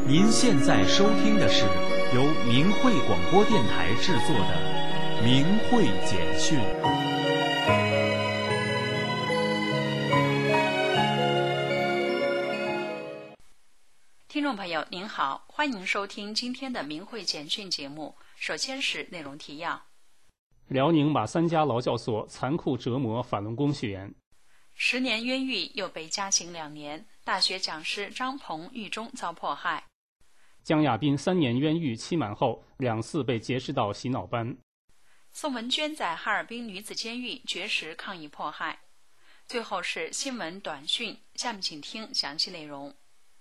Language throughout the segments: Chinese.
您现在收听的是由明慧广播电台制作的《明慧简讯》。 听众朋友您好，欢迎收听今天的明慧简讯节目。首先是内容提要。 辽宁马三家劳教所残酷折磨法轮功学员 10年冤狱又被加刑2年，大学讲师张鹏狱中遭迫害。 江亚斌3年冤狱期满后2次被结识到洗脑班。 宋文娟在哈尔滨女子监狱绝食抗议迫害。最后是新闻短讯，下面请听详细内容。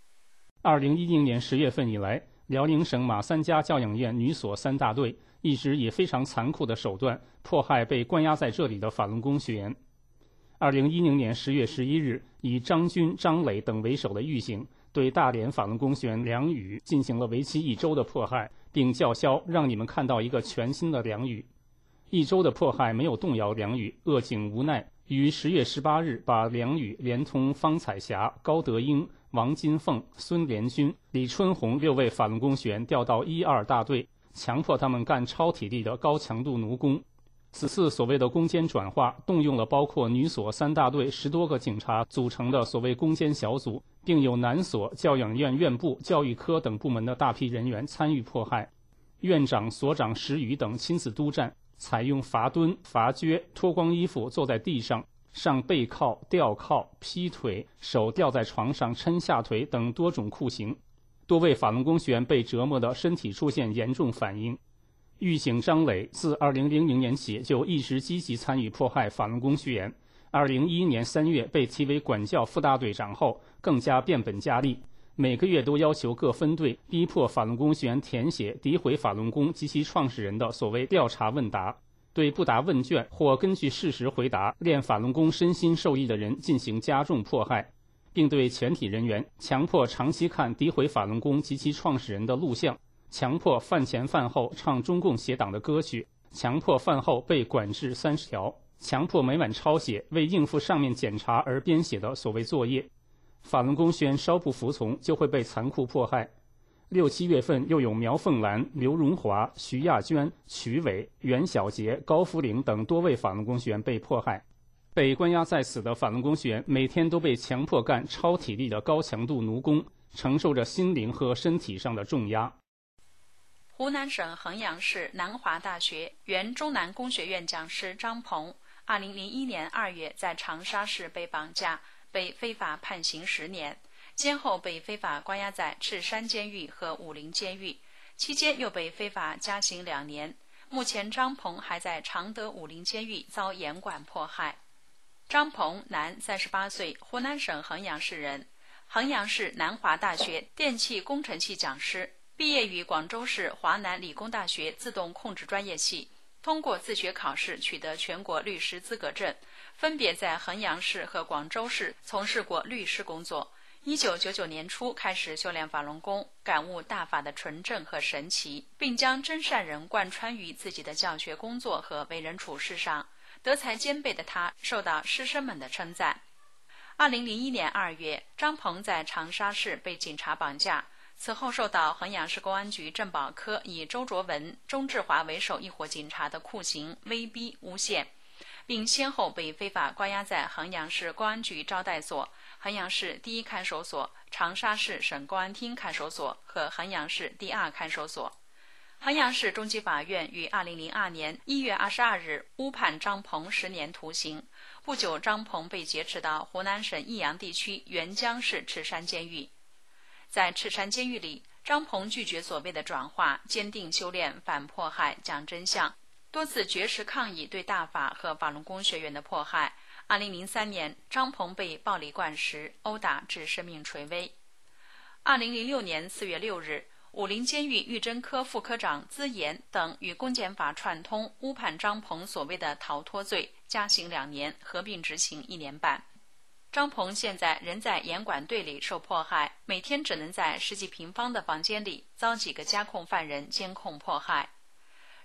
2010年10月份以来，辽宁省马三家教养院女所3大队一直以非常残酷的手段迫害被关押在这里的法轮功学员。2010年10月11日，以张军、张磊等为首的狱警对大连法轮功学员梁宇进行了为期1周的迫害，并叫嚣让你们看到一个全新的梁宇。1周的迫害没有动摇梁宇，恶警无奈于10月18日把梁宇连同方彩霞、高德英、王金凤、孙连军、李春红6位法轮功学员调到1、2大队，强迫他们干超体力的高强度奴工。此次所谓的攻坚转化，动用了包括女所3大队10多个警察组成的所谓攻坚小组，并有男所、教养院院部、教育科等部门的大批人员参与迫害。院长、所长石宇等亲自督战，采用罚蹲、罚撅、脱光衣服坐在地上、上背靠、吊靠、劈腿、手吊在床上抻下腿等多种酷刑。多位法轮功学员被折磨的身体出现严重反应。狱警张磊自2000年起就一直积极参与迫害法轮功学员。2011年3月被提为管教副大队长后，更加变本加厉，每个月都要求各分队逼迫法轮功学员填写诋毁法轮功及其创始人的所谓调查问答，对不答问卷或根据事实回答练法轮功身心受益的人进行加重迫害，并对全体人员强迫长期看诋毁法轮功及其创始人的录像，强迫饭前饭后唱中共邪党的歌曲，强迫饭后被管制30条，强迫每晚抄写为应付上面检查而编写的所谓作业。法轮功学员稍不服从就会被残酷迫害。6、7月份又有苗凤兰、刘荣华、徐亚娟、曲伟、袁小杰、高福玲等多位法轮功学员被迫害。被关押在此的法轮功学员每天都被强迫干超体力的高强度奴工，承受着心灵和身体上的重压。 湖南省衡阳市南华大学原中南工学院讲师张鹏2001年2月在长沙市被绑架，被非法判刑10年，先后被非法关押在赤山监狱和武陵监狱，期间又被非法加刑2年。目前张鹏还在常德武陵监狱遭严管迫害。张鹏，男，38岁，湖南省衡阳市人，衡阳市南华大学电气工程系讲师，毕业于广州市华南理工大学自动控制专业系，通过自学考试取得全国律师资格证，分别在衡阳市和广州市从事过律师工作。1999年初开始修炼法轮功，感悟大法的纯正和神奇，并将真善人贯穿于自己的教学工作和为人处事上。德才兼备的他受到师生们的称赞。2001年2月，张鹏在长沙市被警察绑架，此后受到衡阳市公安局政保科以周卓文、钟志华为首一伙警察的酷刑、威逼、诬陷，并先后被非法关押在衡阳市公安局招待所、衡阳市第一看守所、长沙市省公安厅看守所和衡阳市第2看守所。衡阳市中级法院于2002年1月22日误判张鹏10年徒刑。不久，张鹏被劫持到湖南省益阳地区沅江市赤山监狱。在赤山监狱里，张鹏拒绝所谓的转化，坚定修炼，反迫害，讲真相，多次绝食抗议对大法和法轮功学员的迫害。2003年，张鹏被暴力灌食、殴打致生命垂危。2006年4月6日，武陵监狱狱侦科副科长资岩等与公检法串通，误判张鹏所谓的逃脱罪，加刑2年，合并执行1年半。张鹏现在仍在严管队里受迫害，每天只能在10几平方的房间里遭几个加控犯人监控迫害。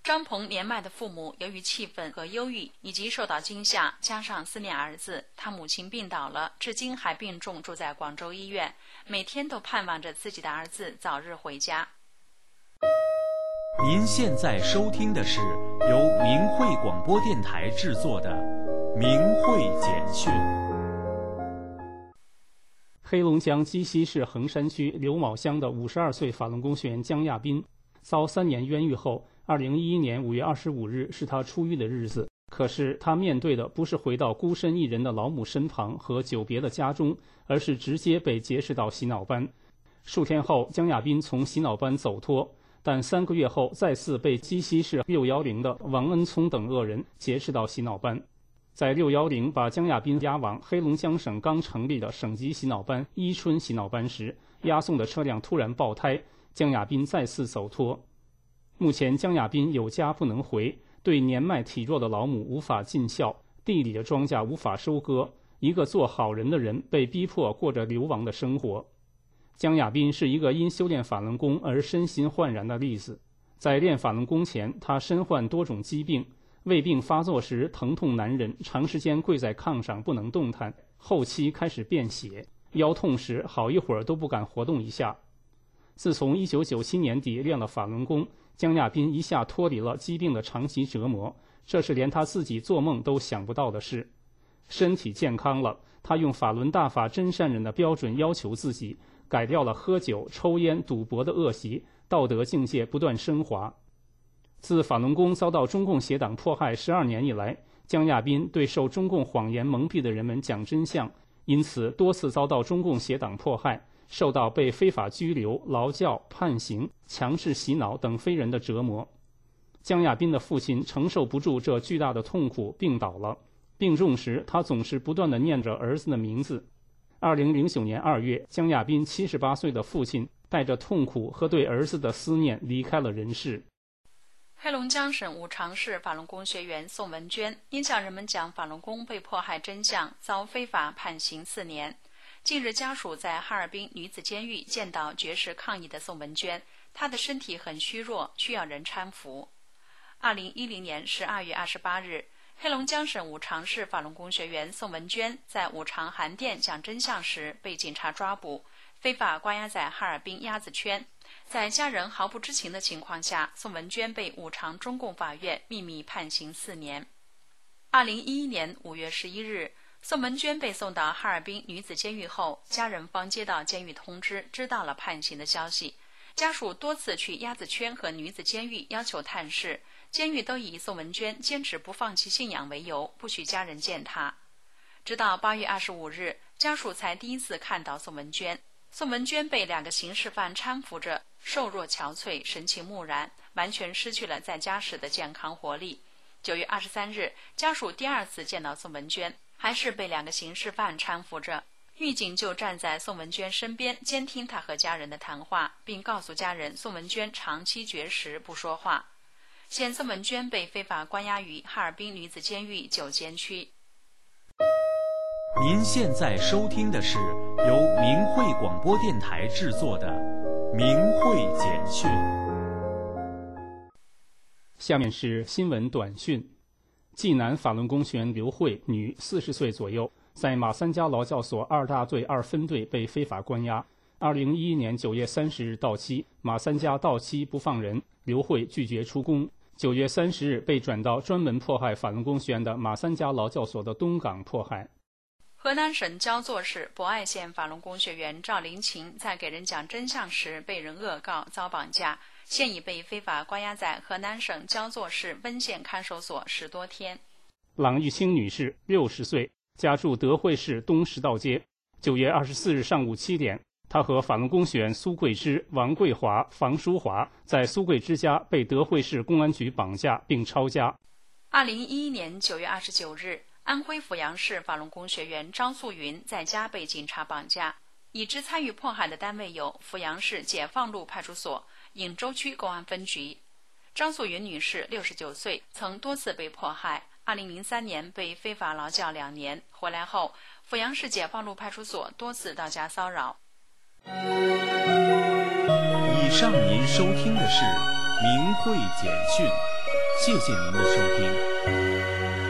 张鹏年迈的父母由于气愤和忧郁以及受到惊吓，加上思念儿子，他母亲病倒了，至今还病重，住在广州医院，每天都盼望着自己的儿子早日回家。 您现在收听的是由明慧广播电台制作的《明慧简讯》。 黑龙江鸡西市横山区刘卯乡的52岁法轮功学员江亚斌，遭3年冤狱后，2011年5月25日是他出狱的日子。可是他面对的不是回到孤身一人的老母身旁和久别的家中，而是直接被劫持到洗脑班。数天后，江亚斌从洗脑班走脱，但3个月后再次被鸡西市610的王恩聪等恶人劫持到洗脑班。在610把江亚斌押往黑龙江省刚成立的省级洗脑班伊春洗脑班时，押送的车辆突然爆胎，江亚斌再次走脱。目前江亚斌有家不能回，对年迈体弱的老母无法尽孝，地里的庄稼无法收割，一个做好人的人被逼迫过着流亡的生活。江亚斌是一个因修炼法轮功而身心焕然的例子。在练法轮功前，他身患多种疾病，胃病发作时疼痛难忍，长时间跪在炕上不能动弹，后期开始便血，腰痛时好一会儿都不敢活动一下。自从1997年底练了法轮功，江亚斌一下脱离了疾病的长期折磨，这是连他自己做梦都想不到的事。身体健康了，他用法轮大法真善忍的标准要求自己，改掉了喝酒、抽烟、赌博的恶习，道德境界不断升华。自法轮功遭到中共邪党迫害12年以来，江亚斌对受中共谎言蒙蔽的人们讲真相，因此多次遭到中共邪党迫害，受到被非法拘留、劳教、判刑、强制洗脑等非人的折磨。江亚斌的父亲承受不住这巨大的痛苦，病倒了。病重时，他总是不断地念着儿子的名字。2009年2月，江亚斌78岁的父亲带着痛苦和对儿子的思念离开了人世。 黑龙江省五常市法轮功学员宋文娟因向人们讲法轮功被迫害真相，遭非法判刑4年。近日，家属在哈尔滨女子监狱见到绝食抗议的宋文娟，她的身体很虚弱，需要人搀扶。2010年12月28日，黑龙江省五常市法轮功学员宋文娟在五常韩店讲真相时被警察抓捕，非法关押在哈尔滨鸭子圈。在家人毫不知情的情况下，宋文娟被五常中共法院秘密判刑4年。2011年5月11日，宋文娟被送到哈尔滨女子监狱后，家人方接到监狱通知，知道了判刑的消息。家属多次去鸭子圈和女子监狱要求探视，监狱都以宋文娟坚持不放弃信仰为由，不许家人见她。直到8月25日，家属才第一次看到宋文娟。宋文娟被2个刑事犯搀扶着，瘦弱憔悴，神情木然，完全失去了在家时的健康活力。9月23日，家属第2次见到宋文娟，还是被2个刑事犯搀扶着。狱警就站在宋文娟身边，监听她和家人的谈话，并告诉家人宋文娟长期绝食不说话。现宋文娟被非法关押于哈尔滨女子监狱9监区。 您现在收听的是由明慧广播电台制作的《明慧简讯》。 下面是新闻短讯。济南法轮功学员刘慧，女，40岁左右，在马三家劳教所2大队2分队被非法关押。2011年9月30日到期，马三家到期不放人，刘慧拒绝出宫。9月30日被转到专门迫害法轮功学员的马三家劳教所的东港迫害。 河南省焦作市博爱县法轮功学员赵林琴在给人讲真相时被人恶告遭绑架，现已被非法关押在河南省焦作市温县看守所10多天。 郎玉清女士，60岁，家住德惠市东石道街。9月24日上午7点，她和法轮功学员苏桂芝、王桂华、房淑华在苏桂芝家被德惠市公安局绑架并抄家。 2011年9月29日，安徽阜阳市法轮功学员张素云在家被警察绑架，已知参与迫害的单位有阜阳市解放路派出所、颍州区公安分局。张素云女士69岁，曾多次被迫害。2003年被非法劳教2年，回来后，阜阳市解放路派出所多次到家骚扰。 以上您收听的是明慧简讯。 谢谢您的收听。